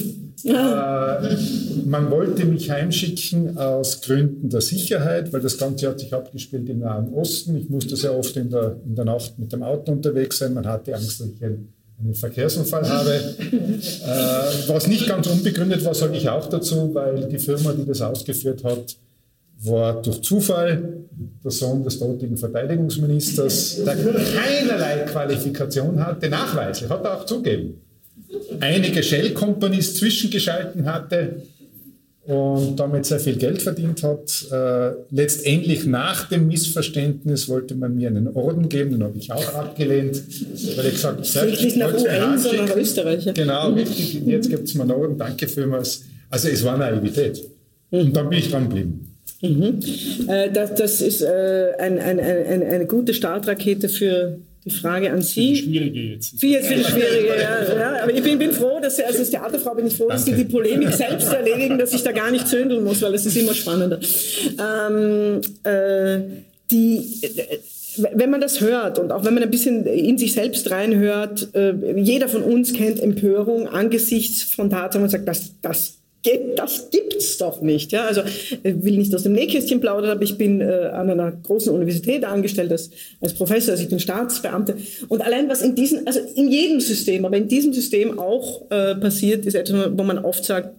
Ja. Äh, man wollte mich heimschicken aus Gründen der Sicherheit, weil das Ganze hat sich abgespielt im Nahen Osten. Ich musste sehr oft in der, in der Nacht mit dem Auto unterwegs sein. Man hatte Angst, dass ich einen, einen Verkehrsunfall habe. äh, was nicht ganz unbegründet war, sage ich auch dazu, weil die Firma, die das ausgeführt hat, war durch Zufall der Sohn des dortigen Verteidigungsministers, der keinerlei Qualifikation hatte, nachweislich, hat er auch zugegeben. Einige Shell-Companies zwischengeschalten hatte und damit sehr viel Geld verdient hat. Äh, letztendlich nach dem Missverständnis wollte man mir einen Orden geben, den habe ich auch abgelehnt, weil ich gesagt habe, nicht nach U N, sondern nach Österreich. Ja. Genau, richtig. Jetzt gibt es mir einen Orden, danke vielmals. Also es war Naivität. Und dann bin ich dran geblieben. Mhm. Äh, das, das ist äh, ein, ein, ein, eine gute Startrakete für die Frage an Sie. Für die Schwierige jetzt. Für jetzt für die Schwierige, ja, ja. Aber ich bin, bin froh, dass Sie, also als Theaterfrau bin ich froh, dass Sie die Polemik selbst erledigen, dass ich da gar nicht zündeln muss, weil das ist immer spannender. Ähm, äh, die, äh, wenn man das hört und auch wenn man ein bisschen in sich selbst reinhört, äh, jeder von uns kennt Empörung angesichts von Tatsachen und sagt, das, das Das gibt's doch nicht. Ja? Also ich will nicht aus dem Nähkästchen plaudern, aber ich bin äh, an einer großen Universität angestellt als, als Professor, also ich bin Staatsbeamter. Und allein was in diesem, also in jedem System, aber in diesem System auch äh, passiert, ist etwas, wo man oft sagt,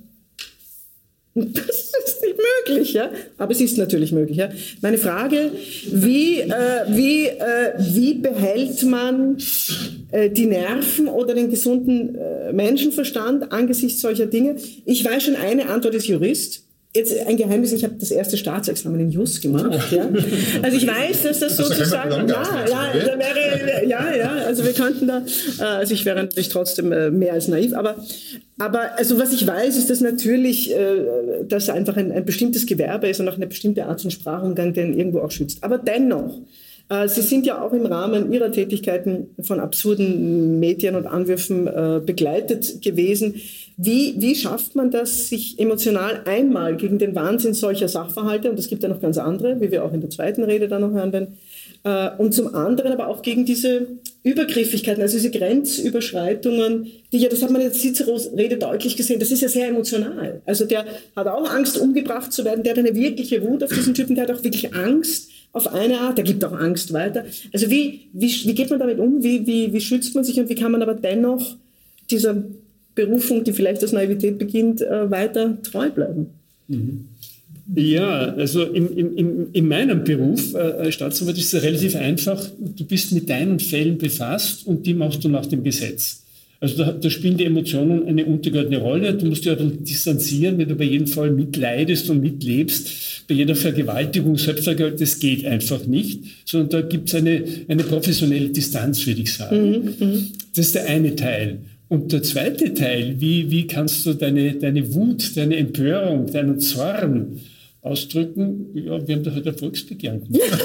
das ist nicht möglich, ja, aber es ist natürlich möglich. Ja. Meine Frage: Wie äh, wie äh, wie behält man äh, die Nerven oder den gesunden äh, Menschenverstand angesichts solcher Dinge? Ich weiß schon, eine Antwort ist Jurist. Jetzt ein Geheimnis, ich habe das erste Staatsexamen in Jus gemacht. Ja. Also ich weiß, dass das sozusagen, ja, ja, da wäre, ja, ja, also wir könnten da, also ich wäre natürlich trotzdem mehr als naiv, aber, aber also was ich weiß, ist, dass natürlich, dass einfach ein, ein bestimmtes Gewerbe ist und auch eine bestimmte Art von Sprachumgang, den irgendwo auch schützt. Aber dennoch, Sie sind ja auch im Rahmen Ihrer Tätigkeiten von absurden Medien und Anwürfen äh, begleitet gewesen. Wie, wie schafft man das, sich emotional einmal gegen den Wahnsinn solcher Sachverhalte, und es gibt ja noch ganz andere, wie wir auch in der zweiten Rede dann noch hören werden, äh, und zum anderen aber auch gegen diese Übergriffigkeiten, also diese Grenzüberschreitungen, die ja, das hat man in der Cicero-Rede deutlich gesehen, das ist ja sehr emotional. Also der hat auch Angst, umgebracht zu werden, der hat eine wirkliche Wut auf diesen Typen, der hat auch wirklich Angst auf eine Art, der gibt auch Angst weiter. Also wie, wie, wie geht man damit um, wie, wie, wie schützt man sich und wie kann man aber dennoch dieser Berufung, die vielleicht aus Naivität beginnt, äh, weiter treu bleiben? Mhm. Ja, also in, in, in meinem Beruf äh, als Staatsanwalt ist es relativ einfach. Du bist mit deinen Fällen befasst und die machst du nach dem Gesetz. Also da, da spielen die Emotionen eine untergeordnete Rolle. Du musst dich ja dann distanzieren, wenn du bei jedem Fall mitleidest und mitlebst. Bei jeder Vergewaltigung, Selbstvergewaltigung, das geht einfach nicht. Sondern da gibt es eine, eine professionelle Distanz, würde ich sagen. Mhm. Das ist der eine Teil. Und der zweite Teil, wie, wie kannst du deine, deine Wut, deine Empörung, deinen Zorn ausdrücken? Ja, wir haben da halt ein Volksbegehren.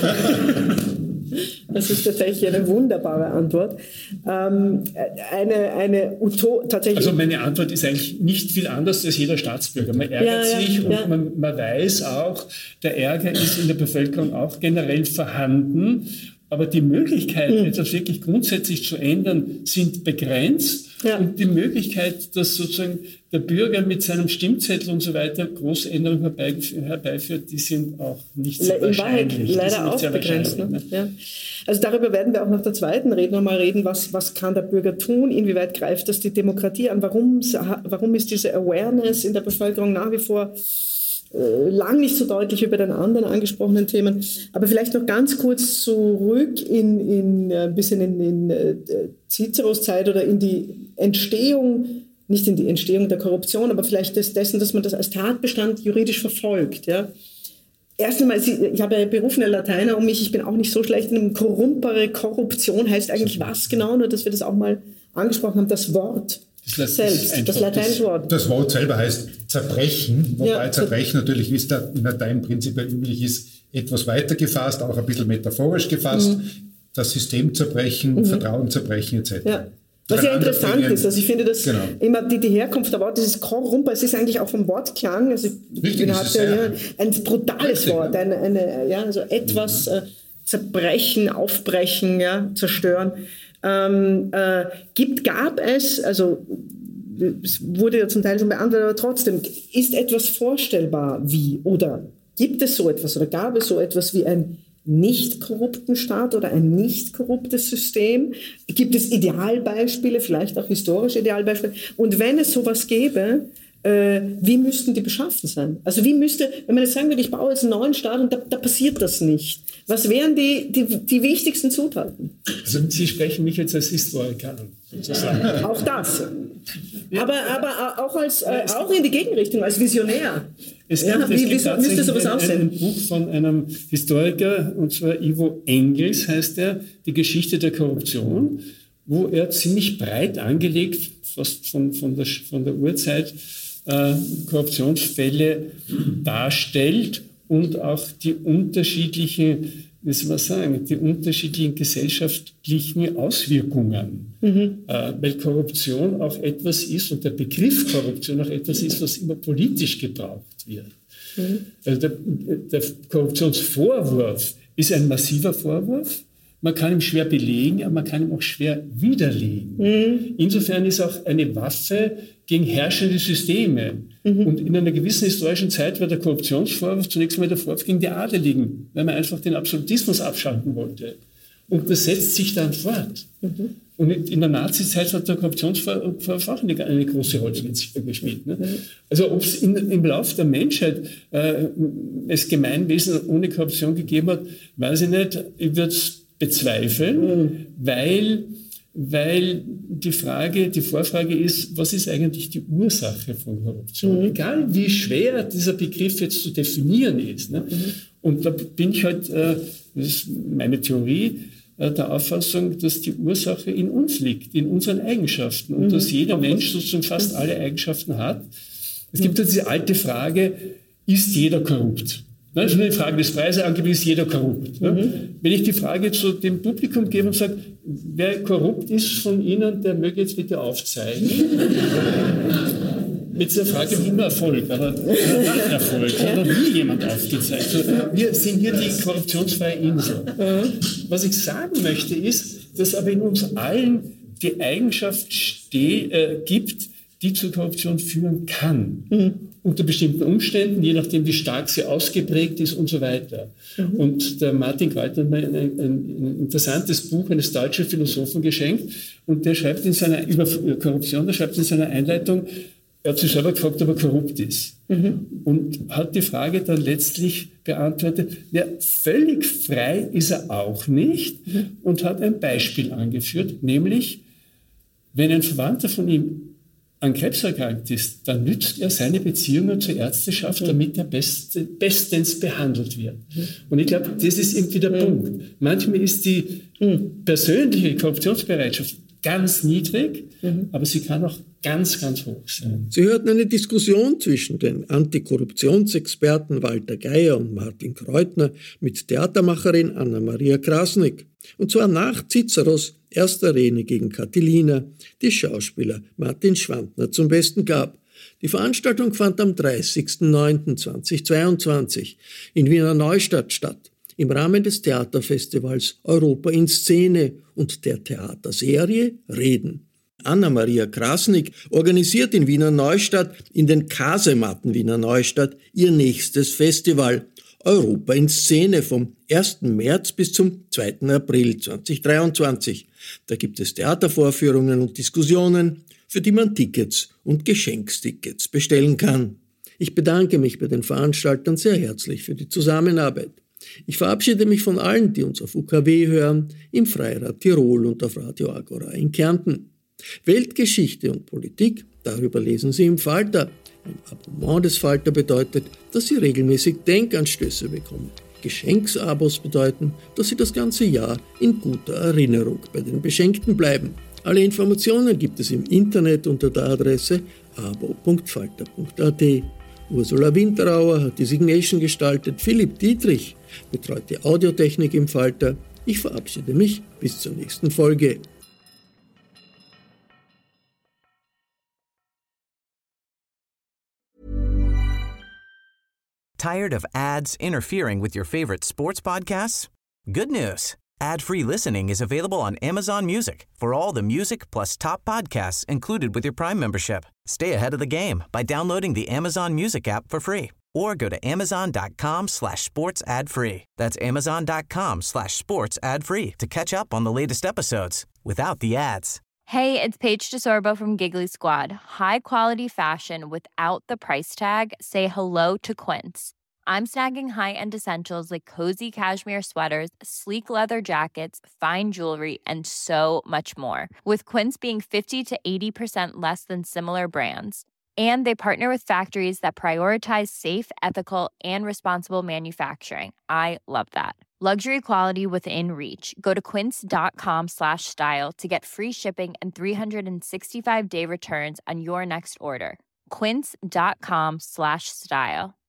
Das ist tatsächlich eine wunderbare Antwort. Ähm, eine, eine Uto tatsächlich. Also meine Antwort ist eigentlich nicht viel anders als jeder Staatsbürger. Man ärgert ja, ja, sich und ja. man, man weiß auch, der Ärger ist in der Bevölkerung auch generell vorhanden. Aber die Möglichkeiten, mhm. etwas wirklich grundsätzlich zu ändern, sind begrenzt. Ja. Und die Möglichkeit, dass sozusagen der Bürger mit seinem Stimmzettel und so weiter große Änderungen herbeiführt, die sind auch nicht sehr Le- wahrscheinlich. In Wahrheit leider auch begrenzt. Ne? Ja. Also darüber werden wir auch nach der zweiten Rede nochmal reden, was, was kann der Bürger tun, inwieweit greift das die Demokratie an, warum, warum ist diese Awareness in der Bevölkerung nach wie vor äh, lang nicht so deutlich über den anderen angesprochenen Themen. Aber vielleicht noch ganz kurz zurück in, in ein bisschen in, in äh, Ciceros Zeit oder in die Entstehung, nicht in die Entstehung der Korruption, aber vielleicht des, dessen, dass man das als Tatbestand juridisch verfolgt. Ja. Erst einmal, ich habe ja berufene Lateiner um mich, ich bin auch nicht so schlecht in einem Corrumpere, Korruption heißt eigentlich was genau, nur dass wir das auch mal angesprochen haben, das Wort das selbst, das lateinische Wort. Das Wort selber heißt Zerbrechen, wobei ja, Zerbrechen natürlich, wie es da in Latein prinzipiell üblich ist, etwas weiter gefasst, auch ein bisschen metaphorisch gefasst, mhm. das System zerbrechen, mhm. Vertrauen zerbrechen et cetera. Ja. Was ja interessant ist, also ich finde das genau. immer, die, die Herkunft der Worte, dieses Korrumper, es ist eigentlich auch vom Wortklang, also Richtig, hat ja ein brutales richtig, Wort, eine, eine, ja, also etwas äh, zerbrechen, aufbrechen, ja, zerstören. Ähm, äh, gibt, gab es, also es wurde ja zum Teil schon beantwortet, aber trotzdem, ist etwas vorstellbar wie, oder gibt es so etwas, oder gab es so etwas wie ein nicht korrupten Staat oder ein nicht korruptes System? Gibt es Idealbeispiele, vielleicht auch historische Idealbeispiele? Und wenn es sowas gäbe, äh, wie müssten die beschaffen sein? Also wie müsste, wenn man jetzt sagen würde, ich baue jetzt einen neuen Staat und da, da passiert das nicht. Was wären die, die, die wichtigsten Zutaten? Also Sie sprechen mich jetzt als Historiker an, sozusagen. Auch das. Aber, aber auch, als, äh, auch in die Gegenrichtung, als Visionär. Es gibt, ja, wie, es gibt wie müsste sowas ein, aussehen? Ein Buch von einem Historiker, und zwar Ivo Engels heißt er, Die Geschichte der Korruption, wo er ziemlich breit angelegt, fast von, von, der, von der Urzeit, äh, Korruptionsfälle darstellt und auch die unterschiedlichen, wie soll man sagen, die unterschiedlichen gesellschaftlichen Auswirkungen. Mhm. Äh, weil Korruption auch etwas ist und der Begriff Korruption auch etwas ist, was immer politisch gebraucht wird. Mhm. Also der, der Korruptionsvorwurf ist ein massiver Vorwurf. Man kann ihn schwer belegen, aber man kann ihn auch schwer widerlegen. Mhm. Insofern ist auch eine Waffe gegen herrschende Systeme. Mhm. Und in einer gewissen historischen Zeit war der Korruptionsvorwurf zunächst mal der Vorwurf gegen die Adeligen, weil man einfach den Absolutismus abschalten wollte. Und das setzt sich dann fort. Mhm. Und in der Nazizeit hat der Korruptionsvorwurf auch eine, eine große Rolle gespielt. Ne? Mhm. Also ob es im Laufe der Menschheit äh, das Gemeinwesen ohne Korruption gegeben hat, weiß ich nicht. Ich würde es bezweifeln, mhm. weil, weil die Frage, die Vorfrage ist, was ist eigentlich die Ursache von Korruption? Mhm. Egal wie schwer dieser Begriff jetzt zu definieren ist. Ne? Mhm. Und da bin ich halt, äh, das ist meine Theorie, äh, der Auffassung, dass die Ursache in uns liegt, in unseren Eigenschaften und mhm. dass jeder Mensch sozusagen fast alle Eigenschaften hat. Es gibt ja diese alte Frage, ist jeder korrupt? Nein, das ist nur eine Frage des Preises, angeblich ist jeder korrupt. Ja? Mhm. Wenn ich die Frage zu dem Publikum gebe und sage, wer korrupt ist von Ihnen, der möge jetzt bitte aufzeigen. Mit dieser Frage habe ich immer Erfolg, aber nach Erfolg hat noch nie jemand aufgezeigt. Also wir sind hier die korruptionsfreie Insel. Was ich sagen möchte ist, dass aber in uns allen die Eigenschaft ste- äh, gibt, die zur Korruption führen kann. Mhm. Unter bestimmten Umständen, je nachdem, wie stark sie ausgeprägt ist und so weiter. Mhm. Und der Martin Greuter hat mir ein, ein, ein interessantes Buch eines deutschen Philosophen geschenkt und der schreibt in seiner, über Korruption, der schreibt in seiner Einleitung, er hat sich selber gefragt, ob er korrupt ist. Mhm. Und hat die Frage dann letztlich beantwortet, ja, völlig frei ist er auch nicht, mhm. und hat ein Beispiel angeführt, nämlich, wenn ein Verwandter von ihm an Krebs erkrankt ist, dann nützt er seine Beziehungen zur Ärzteschaft, mhm. damit er best, bestens behandelt wird. Mhm. Und ich glaube, das ist irgendwie der mhm. Punkt. Manchmal ist die mhm. persönliche Korruptionsbereitschaft ganz niedrig, mhm. aber sie kann auch ganz, ganz hoch sein. Sie hörten eine Diskussion zwischen den Antikorruptionsexperten Walter Geier und Martin Kreutner mit Theatermacherin Anna-Maria Krasnick. Und zwar nach Ciceros erster Rede gegen Catilina, die Schauspieler Martin Schwantner zum Besten gab. Die Veranstaltung fand am dreißigsten neunten zweitausendzweiundzwanzig in Wiener Neustadt statt, im Rahmen des Theaterfestivals Europa in Szene und der Theaterserie Reden. Anna-Maria Krasnick organisiert in Wiener Neustadt, in den Kasematten Wiener Neustadt, ihr nächstes Festival Europa in Szene vom ersten März bis zum zweiten April zweitausenddreiundzwanzig. Da gibt es Theatervorführungen und Diskussionen, für die man Tickets und Geschenkstickets bestellen kann. Ich bedanke mich bei den Veranstaltern sehr herzlich für die Zusammenarbeit. Ich verabschiede mich von allen, die uns auf U K W hören, im Freirad Tirol und auf Radio Agora in Kärnten. Weltgeschichte und Politik, darüber lesen Sie im Falter. Ein Abonnement des Falter bedeutet, dass Sie regelmäßig Denkanstöße bekommen. Geschenksabos bedeuten, dass Sie das ganze Jahr in guter Erinnerung bei den Beschenkten bleiben. Alle Informationen gibt es im Internet unter der Adresse abo punkt falter punkt a t. Ursula Winterauer hat die Signation gestaltet, Philipp Dietrich betreut die Audiotechnik im Falter. Ich verabschiede mich bis zur nächsten Folge. Tired of ads interfering with your favorite sports podcasts? Good news. Ad-free listening is available on Amazon Music for all the music plus top podcasts included with your Prime membership. Stay ahead of the game by downloading the Amazon Music app for free or go to amazon.com slash sports ad free. That's amazon.com slash sports ad free to catch up on the latest episodes without the ads. Hey, it's Paige DeSorbo from Giggly Squad. High quality fashion without the price tag. Say hello to Quince. I'm snagging high-end essentials like cozy cashmere sweaters, sleek leather jackets, fine jewelry, and so much more. With Quince being fifty to eighty percent less than similar brands. And they partner with factories that prioritize safe, ethical, and responsible manufacturing. I love that. Luxury quality within reach. Go to quince.com slash style to get free shipping and three sixty-five day returns on your next order. Quince.com slash style.